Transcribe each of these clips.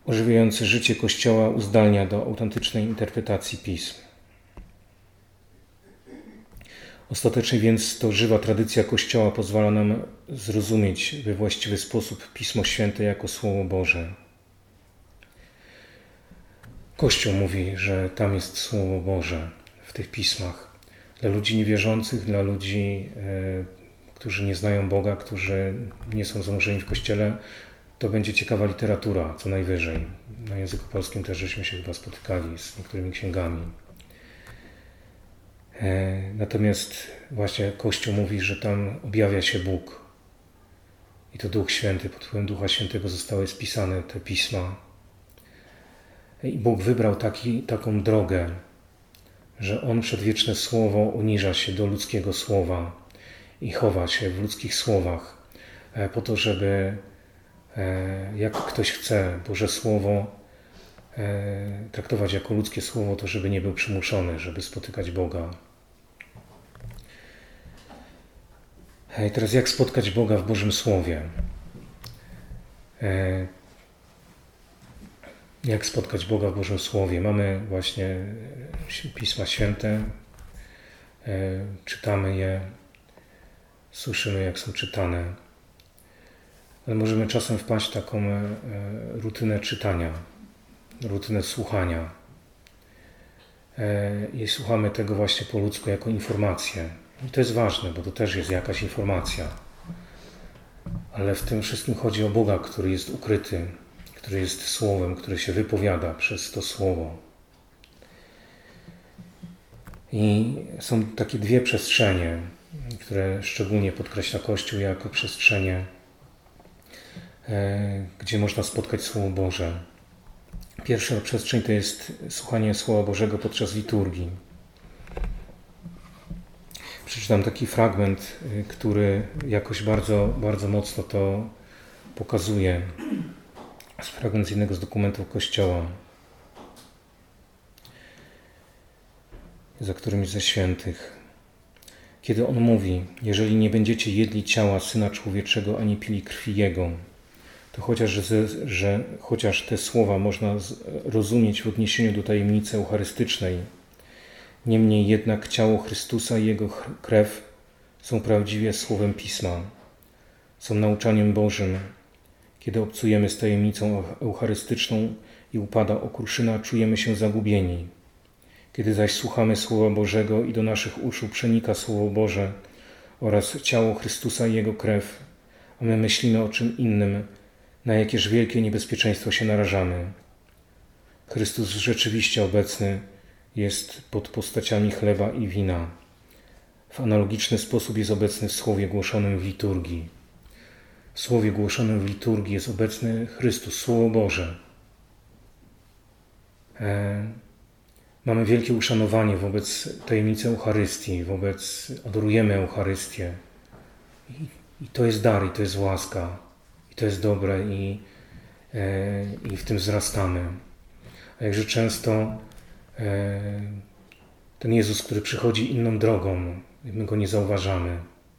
ożywiający życie Kościoła uzdalnia do autentycznej interpretacji Pism. Ostatecznie więc to żywa tradycja Kościoła pozwala nam zrozumieć we właściwy sposób Pismo Święte jako Słowo Boże. Kościół mówi, że tam jest Słowo Boże w tych pismach. Dla ludzi niewierzących, dla ludzi, którzy nie znają Boga, którzy nie są zanurzeni w Kościele, to będzie ciekawa literatura, co najwyżej. Na języku polskim też żeśmy się chyba spotykali z niektórymi księgami. Natomiast właśnie Kościół mówi, że tam objawia się Bóg. I to Duch Święty, pod wpływem Ducha Świętego zostały spisane te pisma. I Bóg wybrał taką drogę, że On przedwieczne Słowo uniża się do ludzkiego słowa i chowa się w ludzkich słowach po to, żeby jak ktoś chce Boże Słowo traktować jako ludzkie słowo, to żeby nie był przymuszony, żeby spotykać Boga. I teraz jak spotkać Boga w Bożym Słowie? Jak spotkać Boga w Bożym Słowie? Mamy właśnie Pisma Święte, czytamy je, słyszymy jak są czytane, ale możemy czasem wpaść w taką rutynę czytania, rutynę słuchania i słuchamy tego właśnie po ludzku jako informację. I to jest ważne, bo to też jest jakaś informacja, ale w tym wszystkim chodzi o Boga, który jest ukryty, który jest Słowem, który się wypowiada przez to Słowo. I są takie dwie przestrzenie, które szczególnie podkreśla Kościół jako przestrzenie, gdzie można spotkać Słowo Boże. Pierwsza przestrzeń to jest słuchanie Słowa Bożego podczas liturgii. Przeczytam taki fragment, który jakoś bardzo, bardzo mocno to pokazuje. Jest fragment z jednego z dokumentów Kościoła, za którymś ze świętych. Kiedy on mówi: jeżeli nie będziecie jedli ciała Syna Człowieczego, ani pili krwi Jego, to chociaż te słowa można rozumieć w odniesieniu do tajemnicy eucharystycznej, niemniej jednak ciało Chrystusa i Jego krew są prawdziwie Słowem Pisma, są nauczaniem Bożym. Kiedy obcujemy z tajemnicą eucharystyczną i upada okruszyna, czujemy się zagubieni. Kiedy zaś słuchamy Słowa Bożego i do naszych uszu przenika Słowo Boże oraz ciało Chrystusa i Jego krew, a my myślimy o czym innym, na jakież wielkie niebezpieczeństwo się narażamy. Chrystus rzeczywiście obecny jest pod postaciami chleba i wina. W analogiczny sposób jest obecny w Słowie głoszonym w liturgii. W Słowie głoszonym w liturgii jest obecny Chrystus, Słowo Boże. Mamy wielkie uszanowanie wobec tajemnicy Eucharystii, adorujemy Eucharystię. I to jest dar, i to jest łaska, i to jest dobre, i w tym wzrastamy. A jakże często ten Jezus, który przychodzi inną drogą, my Go nie zauważamy.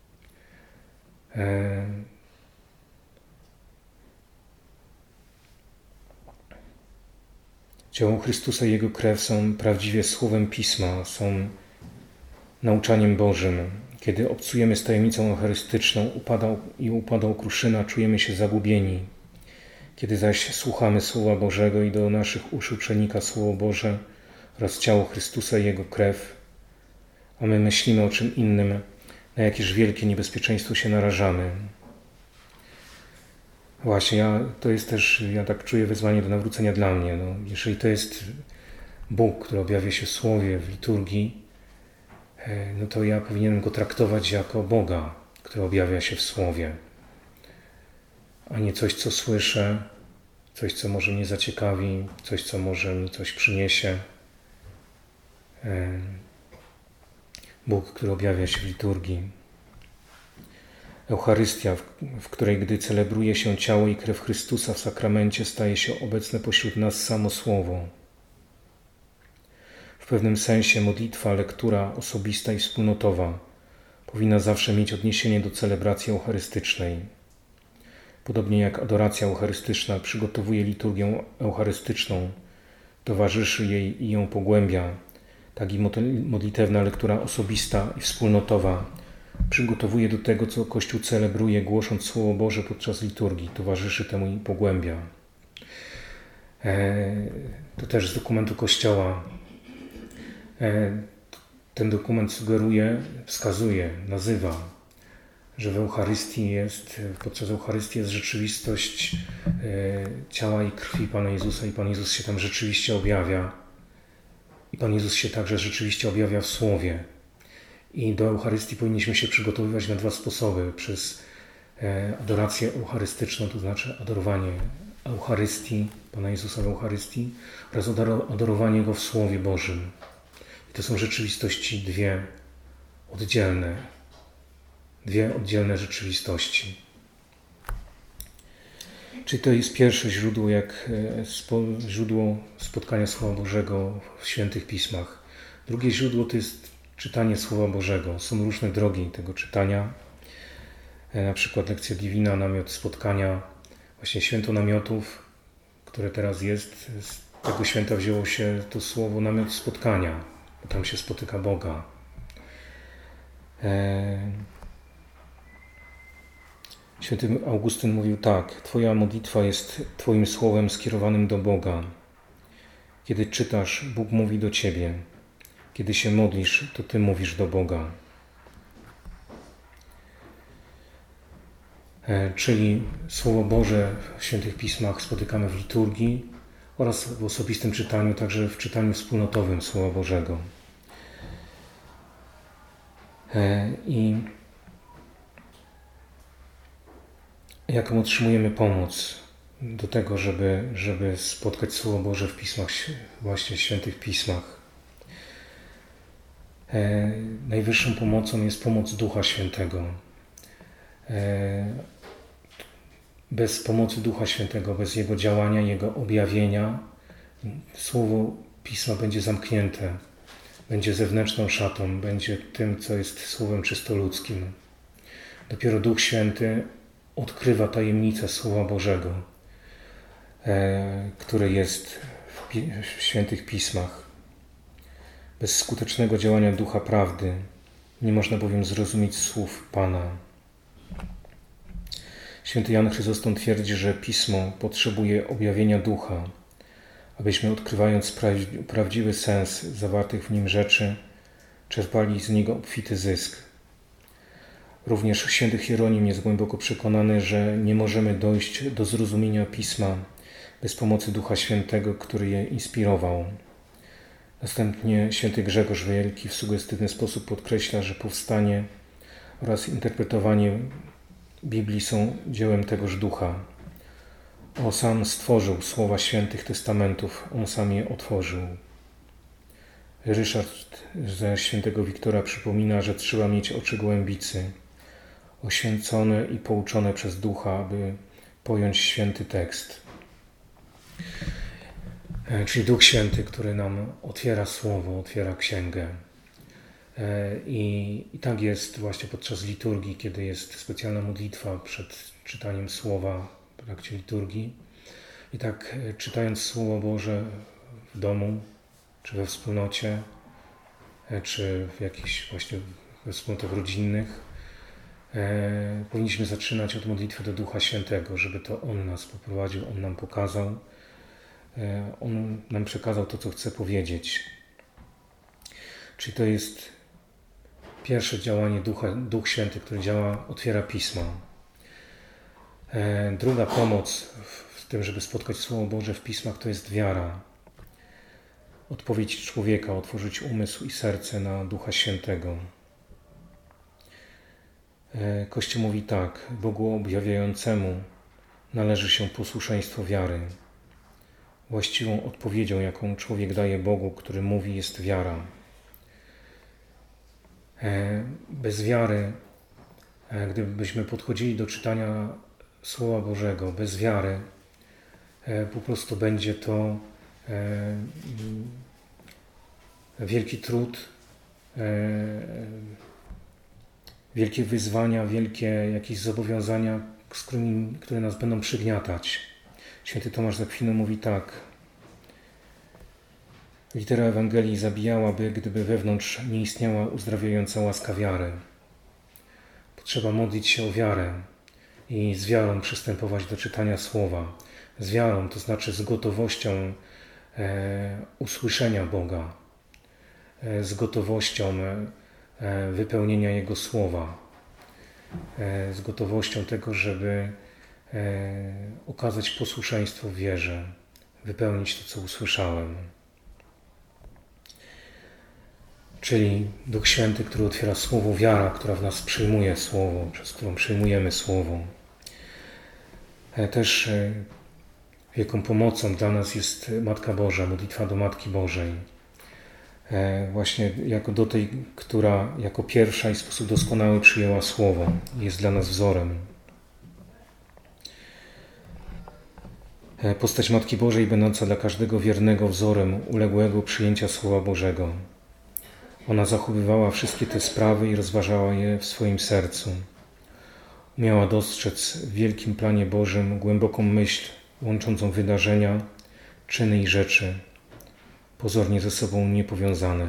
Ciało Chrystusa i Jego krew są prawdziwie Słowem Pisma, są nauczaniem Bożym. Kiedy obcujemy z tajemnicą eucharystyczną, upada okruszyna, czujemy się zagubieni. Kiedy zaś słuchamy Słowa Bożego i do naszych uszu przenika Słowo Boże oraz ciało Chrystusa i Jego krew, a my myślimy o czym innym, na jakież wielkie niebezpieczeństwo się narażamy. Właśnie, ja tak czuję wezwanie do nawrócenia dla mnie. Jeżeli to jest Bóg, który objawia się w Słowie, w liturgii, to ja powinienem Go traktować jako Boga, który objawia się w Słowie, a nie coś, co słyszę, coś, co może mnie zaciekawi, coś, co może mi coś przyniesie. Bóg, który objawia się w liturgii. Eucharystia, w której gdy celebruje się ciało i krew Chrystusa w sakramencie, staje się obecne pośród nas samo Słowo. W pewnym sensie modlitwa, lektura osobista i wspólnotowa powinna zawsze mieć odniesienie do celebracji eucharystycznej. Podobnie jak adoracja eucharystyczna przygotowuje liturgię eucharystyczną, towarzyszy jej i ją pogłębia, tak i modlitewna lektura osobista i wspólnotowa przygotowuje do tego, co Kościół celebruje, głosząc Słowo Boże podczas liturgii, towarzyszy temu i pogłębia. To też z dokumentu Kościoła. Ten dokument sugeruje, wskazuje, nazywa, że podczas Eucharystii jest rzeczywistość ciała i krwi Pana Jezusa i Pan Jezus się tam rzeczywiście objawia. I Pan Jezus się także rzeczywiście objawia w Słowie. I do Eucharystii powinniśmy się przygotowywać na dwa sposoby. Przez adorację eucharystyczną, to znaczy adorowanie Eucharystii, Pana Jezusa w Eucharystii oraz adorowanie Go w Słowie Bożym. I to są rzeczywistości dwie oddzielne rzeczywistości. Czyli to jest pierwsze źródło, źródło spotkania Słowa Bożego w Świętych Pismach. Drugie źródło to jest czytanie Słowa Bożego. Są różne drogi tego czytania. Na przykład lekcja Divina, namiot spotkania, właśnie święto namiotów, które teraz jest. Z tego święta wzięło się to słowo namiot spotkania, bo tam się spotyka Boga. Święty Augustyn mówił tak: Twoja modlitwa jest Twoim słowem skierowanym do Boga. Kiedy czytasz, Bóg mówi do Ciebie. Kiedy się modlisz, to Ty mówisz do Boga. Czyli Słowo Boże w Świętych Pismach spotykamy w liturgii oraz w osobistym czytaniu, także w czytaniu wspólnotowym Słowa Bożego. I jaką otrzymujemy pomoc do tego, żeby spotkać Słowo Boże w Pismach, właśnie w Świętych Pismach. Najwyższą pomocą jest pomoc Ducha Świętego. Bez pomocy Ducha Świętego, bez Jego działania, Jego objawienia, Słowo Pisma będzie zamknięte, będzie zewnętrzną szatą, będzie tym, co jest Słowem czysto ludzkim. Dopiero Duch Święty odkrywa tajemnicę Słowa Bożego, które jest w Świętych Pismach. Bez skutecznego działania Ducha Prawdy nie można bowiem zrozumieć słów Pana. Święty Jan Chryzostom twierdzi, że Pismo potrzebuje objawienia Ducha, abyśmy odkrywając prawdziwy sens zawartych w nim rzeczy, czerpali z niego obfity zysk. Również święty Hieronim jest głęboko przekonany, że nie możemy dojść do zrozumienia Pisma bez pomocy Ducha Świętego, który je inspirował. Następnie święty Grzegorz Wielki w sugestywny sposób podkreśla, że powstanie oraz interpretowanie Biblii są dziełem tegoż Ducha. On sam stworzył słowa świętych testamentów, on sam je otworzył. Ryszard ze świętego Wiktora przypomina, że trzeba mieć oczy gołębicy, oświęcone i pouczone przez Ducha, aby pojąć święty tekst. Czyli Duch Święty, który nam otwiera Słowo, otwiera Księgę. I tak jest właśnie podczas liturgii, kiedy jest specjalna modlitwa przed czytaniem Słowa w trakcie liturgii. I tak czytając Słowo Boże w domu, czy we wspólnocie, czy w jakichś właśnie we wspólnotach rodzinnych, powinniśmy zaczynać od modlitwy do Ducha Świętego, żeby to On nas poprowadził, On nam pokazał, On nam przekazał to, co chce powiedzieć. Czyli to jest pierwsze działanie Duch Święty, który działa, otwiera Pismo. Druga pomoc w tym, żeby spotkać Słowo Boże w Pismach, to jest wiara. Odpowiedź człowieka, otworzyć umysł i serce na Ducha Świętego. Kościół mówi tak: Bogu objawiającemu należy się posłuszeństwo wiary. Właściwą odpowiedzią, jaką człowiek daje Bogu, który mówi, jest wiara. Bez wiary, gdybyśmy podchodzili do czytania Słowa Bożego, bez wiary, po prostu będzie to wielki trud, wielkie wyzwania, wielkie jakieś zobowiązania które nas będą przygniatać. Święty Tomasz z Akwinu mówi tak: litera Ewangelii zabijałaby, gdyby wewnątrz nie istniała uzdrawiająca łaska wiary. Potrzeba modlić się o wiarę i z wiarą przystępować do czytania Słowa. Z wiarą, to znaczy z gotowością usłyszenia Boga, z gotowością wypełnienia Jego Słowa, z gotowością tego, żeby okazać posłuszeństwo w wierze, wypełnić to, co usłyszałem. Czyli Duch Święty, który otwiera Słowo, wiara, która w nas przyjmuje Słowo, przez którą przyjmujemy Słowo. Też wielką pomocą dla nas jest Matka Boża, modlitwa do Matki Bożej. Właśnie jako do tej, która jako pierwsza i w sposób doskonały przyjęła Słowo, jest dla nas wzorem. Postać Matki Bożej będąca dla każdego wiernego wzorem uległego przyjęcia Słowa Bożego. Ona zachowywała wszystkie te sprawy i rozważała je w swoim sercu. Umiała dostrzec w wielkim planie Bożym głęboką myśl łączącą wydarzenia, czyny i rzeczy, pozornie ze sobą niepowiązane.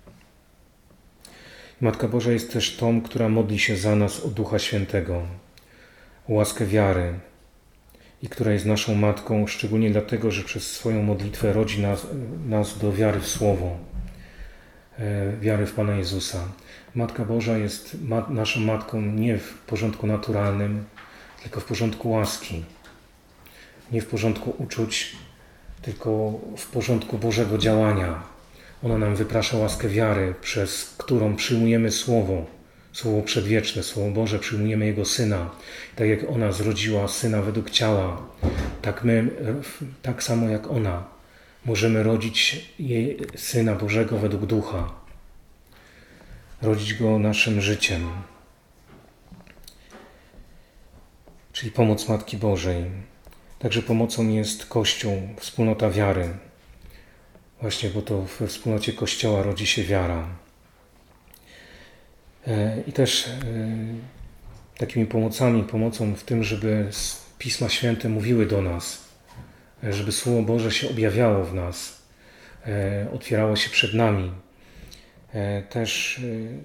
Matka Boża jest też tą, która modli się za nas o Ducha Świętego, o łaskę wiary i która jest naszą Matką, szczególnie dlatego, że przez swoją modlitwę rodzi nas do wiary w Słowo, wiary w Pana Jezusa. Matka Boża jest naszą Matką nie w porządku naturalnym, tylko w porządku łaski. Nie w porządku uczuć, tylko w porządku Bożego działania. Ona nam wyprasza łaskę wiary, przez którą przyjmujemy Słowo, Słowo przedwieczne, Słowo Boże, przyjmujemy Jego Syna. Tak jak ona zrodziła Syna według ciała, tak my, tak samo jak ona, możemy rodzić jej Syna Bożego według Ducha. Rodzić Go naszym życiem. Czyli pomoc Matki Bożej. Także pomocą jest Kościół, wspólnota wiary. Właśnie, bo to we wspólnocie Kościoła rodzi się wiara. I też takimi pomocą w tym, żeby Pisma Święte mówiły do nas, żeby Słowo Boże się objawiało w nas, otwierało się przed nami. Też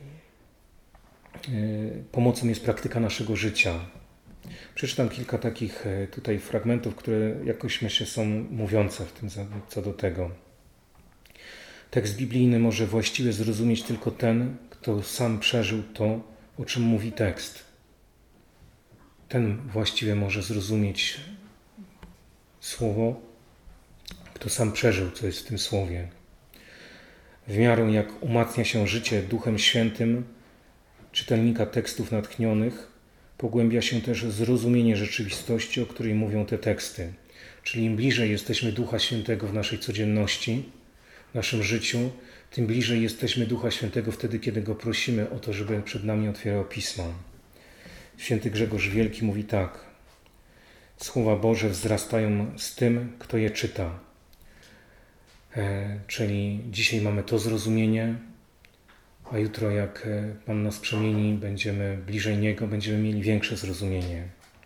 pomocą jest praktyka naszego życia. Przeczytam kilka takich tutaj fragmentów, które jakoś myślę są mówiące w tym co do tego. Tekst biblijny może właściwie zrozumieć tylko ten, kto sam przeżył to, o czym mówi tekst. Ten właściwie może zrozumieć Słowo, kto sam przeżył, co jest w tym Słowie. W miarę jak umacnia się życie Duchem Świętym czytelnika tekstów natchnionych, pogłębia się też zrozumienie rzeczywistości, o której mówią te teksty. Czyli im bliżej jesteśmy Ducha Świętego w naszej codzienności, w naszym życiu, tym bliżej jesteśmy Ducha Świętego wtedy, kiedy Go prosimy o to, żeby przed nami otwierał Pisma. Święty Grzegorz Wielki mówi tak: Słowa Boże wzrastają z tym, kto je czyta. Czyli dzisiaj mamy to zrozumienie, a jutro jak Pan nas przemieni, będziemy bliżej Niego, będziemy mieli większe zrozumienie.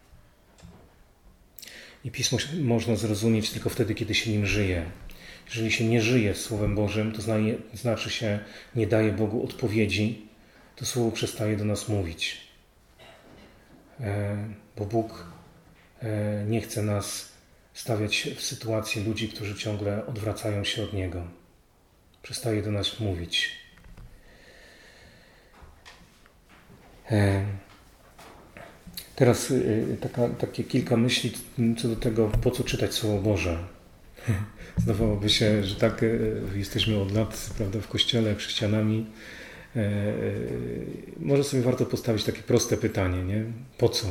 I Pismo można zrozumieć tylko wtedy, kiedy się nim żyje. Jeżeli się nie żyje Słowem Bożym, to znaczy się nie daje Bogu odpowiedzi, to Słowo przestaje do nas mówić. Bo Bóg nie chce nas stawiać w sytuacji ludzi, którzy ciągle odwracają się od Niego. Przestaje do nas mówić. Teraz takie kilka myśli co do tego, po co czytać Słowo Boże. Zdawałoby się, że tak jesteśmy od lat, prawda, w Kościele, chrześcijanami. Może sobie warto postawić takie proste pytanie, nie? Po co?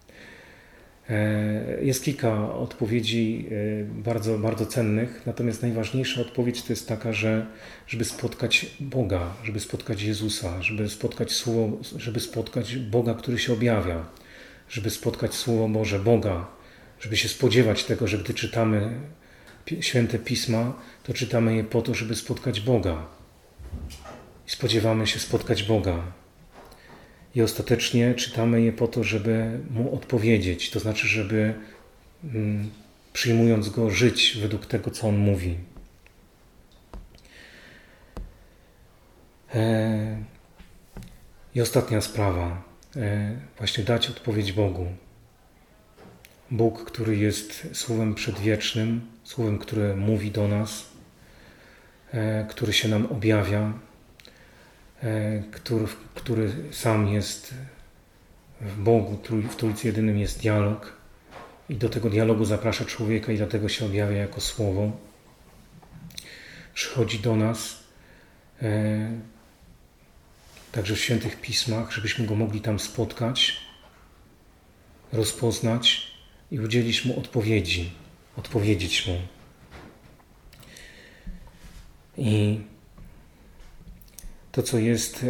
Jest kilka odpowiedzi bardzo, bardzo cennych, natomiast najważniejsza odpowiedź to jest taka, że żeby spotkać Boga, żeby spotkać Jezusa, żeby spotkać Słowo, żeby spotkać Boga, który się objawia, żeby spotkać Słowo Boże, Boga, żeby się spodziewać tego, że gdy czytamy Święte Pisma, to czytamy je po to, żeby spotkać Boga. I spodziewamy się spotkać Boga. i ostatecznie czytamy je po to, żeby Mu odpowiedzieć, to znaczy, żeby przyjmując Go żyć według tego, co On mówi. I ostatnia sprawa, właśnie dać odpowiedź Bogu. Bóg, który jest Słowem przedwiecznym, Słowem, które mówi do nas, który się nam objawia, który sam jest w Bogu, w Trójcy Jedynym jest dialog i do tego dialogu zaprasza człowieka i dlatego się objawia jako Słowo. Przychodzi do nas także w Świętych Pismach, żebyśmy Go mogli tam spotkać, rozpoznać i udzielić Mu odpowiedzieć Mu. I to, co jest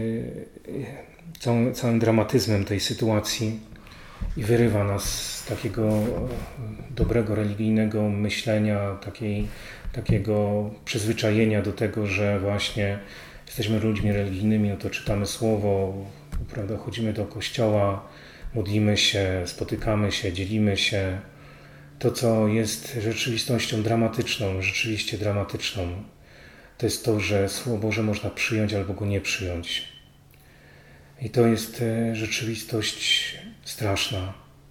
całym dramatyzmem tej sytuacji i wyrywa nas z takiego dobrego religijnego myślenia, takiego przyzwyczajenia do tego, że właśnie jesteśmy ludźmi religijnymi, no to czytamy Słowo, prawda, chodzimy do kościoła, modlimy się, spotykamy się, dzielimy się. To, co jest rzeczywistością dramatyczną, rzeczywiście dramatyczną, to jest to, że Słowo Boże można przyjąć albo go nie przyjąć. I to jest rzeczywistość straszna.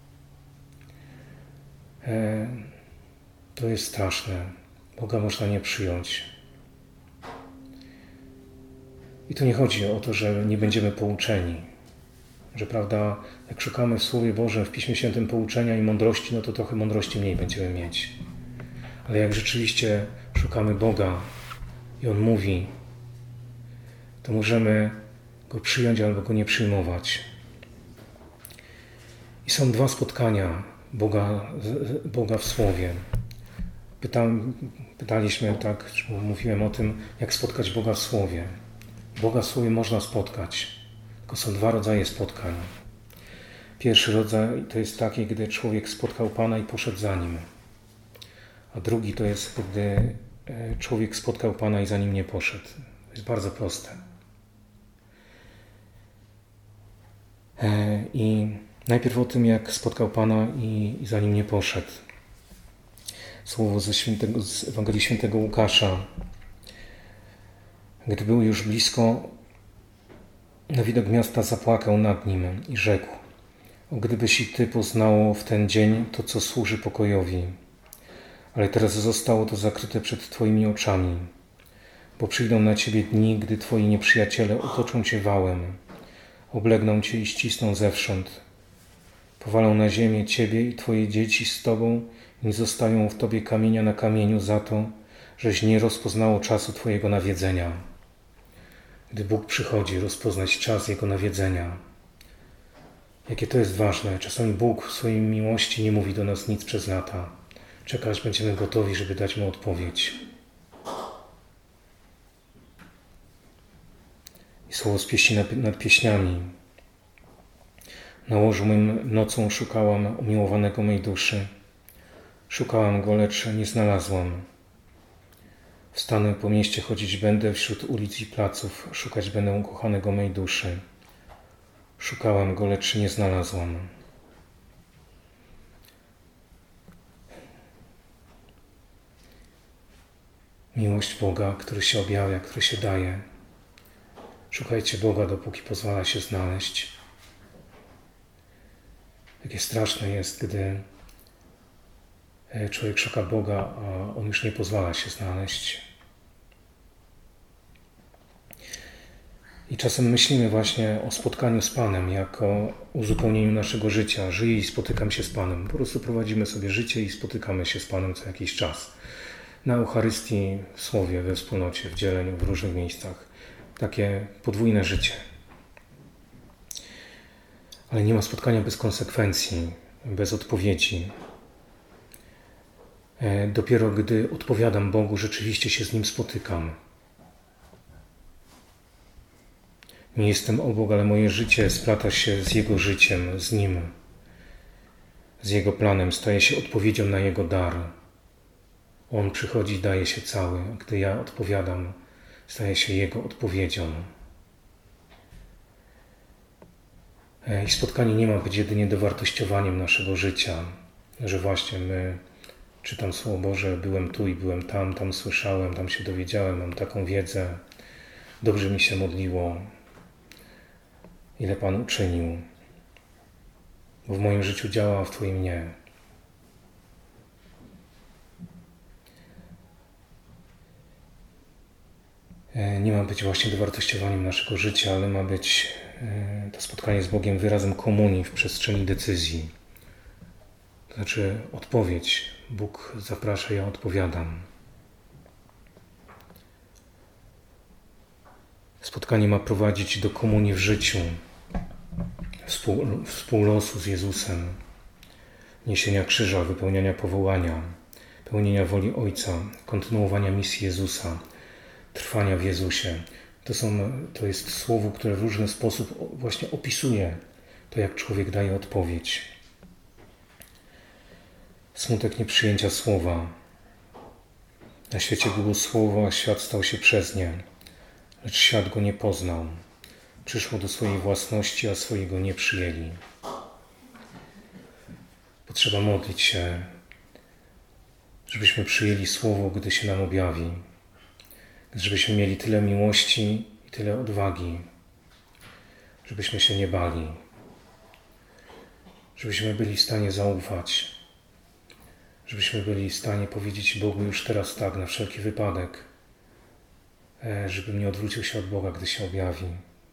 To jest straszne. Boga można nie przyjąć. I tu nie chodzi o to, że nie będziemy pouczeni. Że prawda, jak szukamy w Słowie Bożym, w Piśmie Świętym pouczenia i mądrości, no to trochę mądrości mniej będziemy mieć. Ale jak rzeczywiście szukamy Boga i On mówi, to możemy Go przyjąć albo Go nie przyjmować. I są dwa spotkania Boga w Słowie. Pytaliśmy, tak, mówiłem o tym, jak spotkać Boga w Słowie. Boga w Słowie można spotkać, tylko są dwa rodzaje spotkań. Pierwszy rodzaj to jest taki, gdy człowiek spotkał Pana i poszedł za Nim. A drugi to jest, gdy człowiek spotkał Pana i za Nim nie poszedł. To jest bardzo proste. I najpierw o tym, jak spotkał Pana i za Nim nie poszedł. Słowo z Ewangelii Świętego Łukasza. Gdy był już blisko, na widok miasta zapłakał nad nim i rzekł: o, gdybyś i Ty poznało w ten dzień to, co służy pokojowi. Ale teraz zostało to zakryte przed Twoimi oczami, bo przyjdą na Ciebie dni, gdy Twoi nieprzyjaciele otoczą Cię wałem, oblegną Cię i ścisną zewsząd. Powalą na ziemię Ciebie i Twoje dzieci z Tobą i nie zostają w Tobie kamienia na kamieniu za to, żeś nie rozpoznało czasu Twojego nawiedzenia. Gdy Bóg przychodzi, rozpoznać czas Jego nawiedzenia. Jakie to jest ważne. Czasami Bóg w swojej miłości nie mówi do nas nic przez lata. Czeka, aż będziemy gotowi, żeby dać Mu odpowiedź. I słowo z pieśni nad pieśniami. Na łożu mym nocą szukałam umiłowanego mej duszy. Szukałam go, lecz nie znalazłam. Wstanę po mieście, chodzić będę wśród ulic i placów, szukać będę ukochanego mej duszy. Szukałam go, lecz nie znalazłam. Miłość Boga, który się objawia, który się daje. Szukajcie Boga, dopóki pozwala się znaleźć. Jakie straszne jest, gdy człowiek szuka Boga, a On już nie pozwala się znaleźć. I czasem myślimy właśnie o spotkaniu z Panem jako uzupełnieniu naszego życia. Żyję i spotykam się z Panem. Po prostu prowadzimy sobie życie i spotykamy się z Panem co jakiś czas. Na Eucharystii, w Słowie, we wspólnocie, w dzieleniu, w różnych miejscach. Takie podwójne życie. Ale nie ma spotkania bez konsekwencji, bez odpowiedzi. Dopiero gdy odpowiadam Bogu, rzeczywiście się z Nim spotykam. Nie jestem obok, ale moje życie splata się z Jego życiem, z Nim, z Jego planem, staje się odpowiedzią na Jego dar. On przychodzi, daje się cały, a gdy ja odpowiadam, staje się Jego odpowiedzią. I spotkanie nie ma być jedynie dowartościowaniem naszego życia, że właśnie czytam Słowo Boże, byłem tu i byłem tam słyszałem, tam się dowiedziałem, mam taką wiedzę, dobrze mi się modliło, ile Pan uczynił, bo w moim życiu działa, a w Twoim nie. Nie ma być właśnie dowartościowaniem naszego życia, ale ma być to spotkanie z Bogiem wyrazem komunii w przestrzeni decyzji. To znaczy odpowiedź. Bóg zaprasza, ja odpowiadam. Spotkanie ma prowadzić do komunii w życiu, współlosu z Jezusem, niesienia krzyża, wypełniania powołania, pełnienia woli Ojca, kontynuowania misji Jezusa, trwania w Jezusie. To jest słowo, które w różny sposób właśnie opisuje to, jak człowiek daje odpowiedź. Smutek nieprzyjęcia słowa. Na świecie było słowo, a świat stał się przez nie, lecz świat go nie poznał. Przyszło do swojej własności, a swojego nie przyjęli. Potrzeba modlić się, żebyśmy przyjęli słowo, gdy się nam objawi. Żebyśmy mieli tyle miłości i tyle odwagi, żebyśmy się nie bali, żebyśmy byli w stanie zaufać, żebyśmy byli w stanie powiedzieć Bogu już teraz tak, na wszelki wypadek, żebym nie odwrócił się od Boga, gdy się objawi.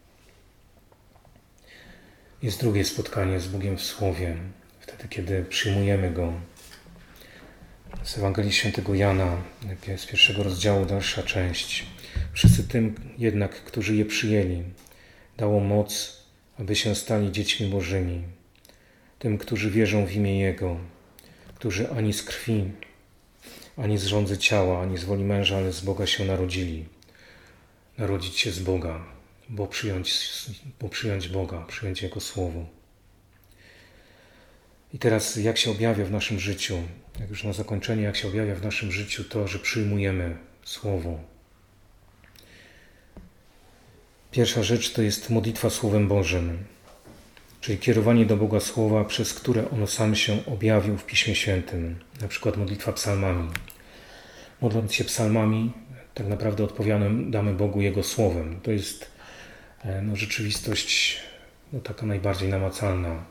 Jest drugie spotkanie z Bogiem w Słowie, wtedy, kiedy przyjmujemy Go. Z Ewangelii Świętego Jana, z 1 rozdziału, dalsza część. Wszyscy tym jednak, którzy je przyjęli, dało moc, aby się stali dziećmi Bożymi. Tym, którzy wierzą w imię Jego, którzy ani z krwi, ani z żądzy ciała, ani z woli męża, ale z Boga się narodzili. Narodzić się z Boga, bo przyjąć Boga, przyjąć Jego Słowo. I teraz jak się objawia w naszym życiu, jak już na zakończenie, jak się objawia w naszym życiu to, że przyjmujemy Słowo. Pierwsza rzecz to jest modlitwa Słowem Bożym, czyli kierowanie do Boga Słowa, przez które ono sam się objawił w Piśmie Świętym. Na przykład modlitwa psalmami. Modląc się psalmami, tak naprawdę odpowiadamy Bogu Jego Słowem. To jest rzeczywistość taka najbardziej namacalna.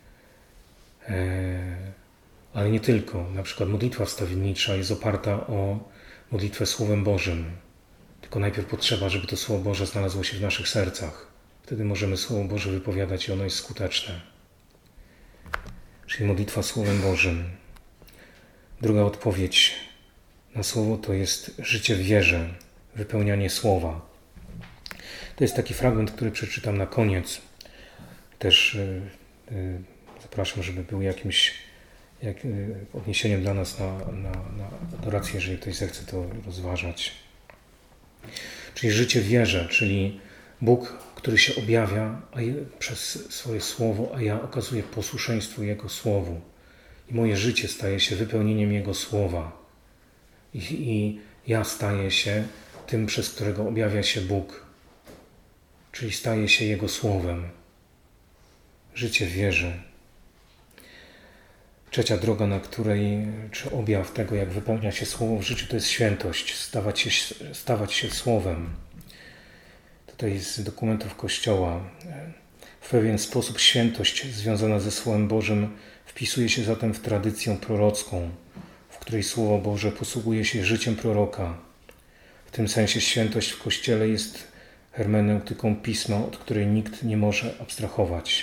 Ale nie tylko. Na przykład modlitwa wstawiennicza jest oparta o modlitwę Słowem Bożym. Tylko najpierw potrzeba, żeby to Słowo Boże znalazło się w naszych sercach. Wtedy możemy Słowo Boże wypowiadać i ono jest skuteczne. Czyli modlitwa Słowem Bożym. Druga odpowiedź na Słowo to jest życie w wierze, wypełnianie Słowa. To jest taki fragment, który przeczytam na koniec. Też zapraszam, żeby był jakimś odniesieniem dla nas na adorację, jeżeli ktoś zechce to rozważać. Czyli życie w wierze, czyli Bóg, który się objawia przez swoje Słowo, a ja okazuję posłuszeństwo Jego Słowu. I moje życie staje się wypełnieniem Jego Słowa. I ja staję się tym, przez którego objawia się Bóg. Czyli staje się Jego Słowem. Życie w wierze. Trzecia droga, na której, czy objaw tego, jak wypełnia się Słowo w życiu, to jest świętość, stawać się Słowem. Tutaj z dokumentów Kościoła. W pewien sposób świętość związana ze Słowem Bożym wpisuje się zatem w tradycję prorocką, w której Słowo Boże posługuje się życiem proroka. W tym sensie świętość w Kościele jest hermeneutyką Pisma, od której nikt nie może abstrahować.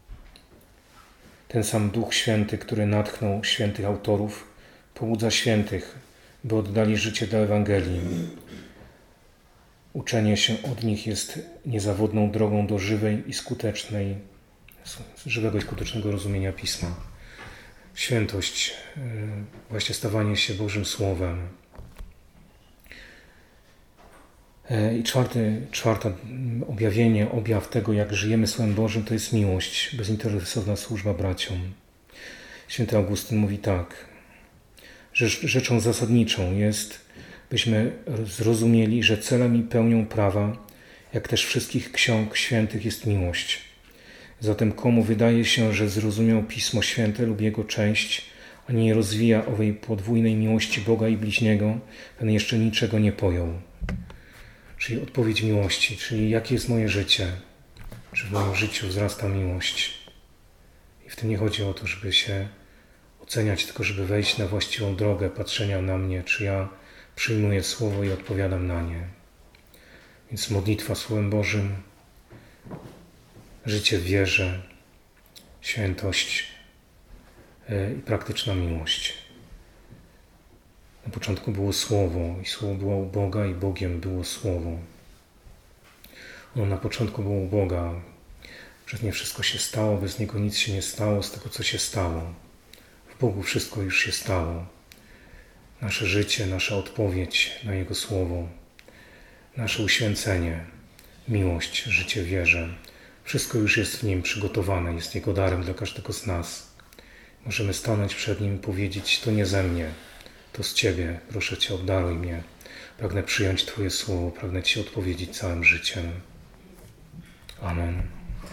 Ten sam Duch Święty, który natchnął świętych autorów, pobudza świętych, by oddali życie dla Ewangelii. Uczenie się od nich jest niezawodną drogą do żywego i skutecznego rozumienia Pisma. Świętość, właśnie stawanie się Bożym Słowem. I czwarte objaw tego, jak żyjemy Słowem Bożym, to jest miłość, bezinteresowna służba braciom. Święty Augustyn mówi tak, że rzeczą zasadniczą jest, byśmy zrozumieli, że celem i pełnią prawa, jak też wszystkich ksiąg świętych jest miłość. Zatem komu wydaje się, że zrozumiał Pismo Święte lub jego część, a nie rozwija owej podwójnej miłości Boga i bliźniego, ten jeszcze niczego nie pojął. Czyli odpowiedź miłości, czyli jakie jest moje życie, czy w moim życiu wzrasta miłość. I w tym nie chodzi o to, żeby się oceniać, tylko żeby wejść na właściwą drogę patrzenia na mnie, czy ja przyjmuję Słowo i odpowiadam na nie. Więc modlitwa Słowem Bożym, życie w wierze, świętość i praktyczna miłość. Na początku było Słowo i Słowo było u Boga i Bogiem było Słowo. Ono na początku było u Boga. Przez nie wszystko się stało, bez Niego nic się nie stało z tego, co się stało. W Bogu wszystko już się stało. Nasze życie, nasza odpowiedź na Jego Słowo, nasze uświęcenie, miłość, życie w wierze. Wszystko już jest w Nim przygotowane, jest Jego darem dla każdego z nas. Możemy stanąć przed Nim i powiedzieć, to nie ze mnie, to z Ciebie, proszę Cię, obdaruj mnie. Pragnę przyjąć Twoje Słowo, pragnę Ci odpowiedzieć całym życiem. Amen.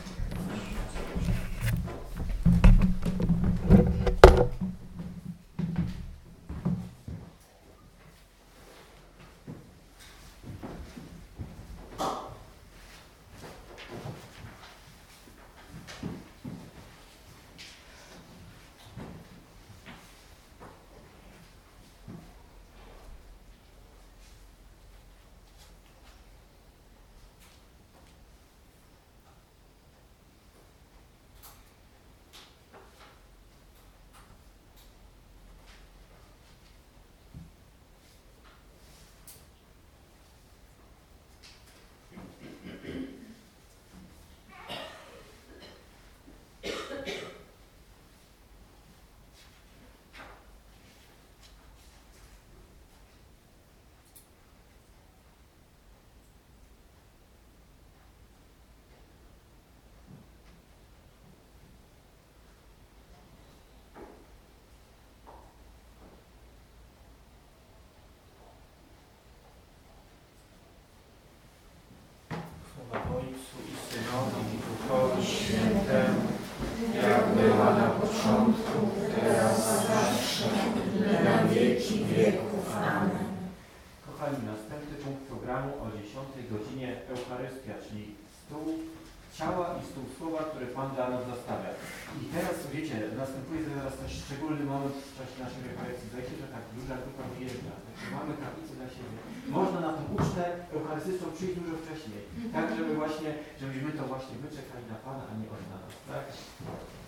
Ojcu i Synowi i Duchowi Świętemu, jak była na początku, teraz zawsze, na wieki wieków. Amen. Kochani, następny punkt programu o 10 godzinie Eucharystia, czyli stół ciała i stół słowa, który Pan dla nas zostawia. I teraz, wiecie, następuje teraz też szczególny moment w czasie naszej Eucharystii. Zdaje się, że tak duża grupa wyjeżdża. Mamy kaplicę dla siebie. Można na tą ucztę eucharystyczną przyjść dużo wcześniej. Tak, żeby właśnie, żebyśmy to właśnie wyczekali na Pana, a nie on na nas. Tak?